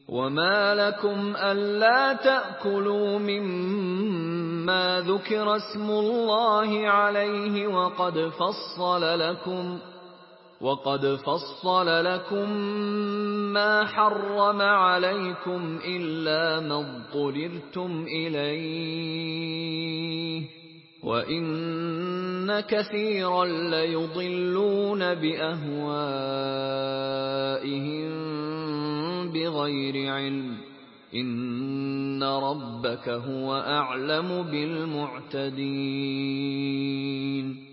وَمَا لَكُمْ أَلَّا تَأْكُلُوا مِمَّا ذُكِرَ اسْمُ اللَّهِ عَلَيْهِ وَقَدْ فَصَّلَ لَكُم مَّا حَرَّمَ عَلَيْكُمْ إِلَّا مَا اضْطُرِرْتُمْ إِلَيْهِ ۗ وَإِنَّ كَثِيرًا لَّيُضِلُّونَ بِأَهْوَائِهِم بِغَيْرِ عِلْمٍ ۗ إِنَّ رَبَّكَ هُوَ أَعْلَمُ بِالْمُعْتَدِينَ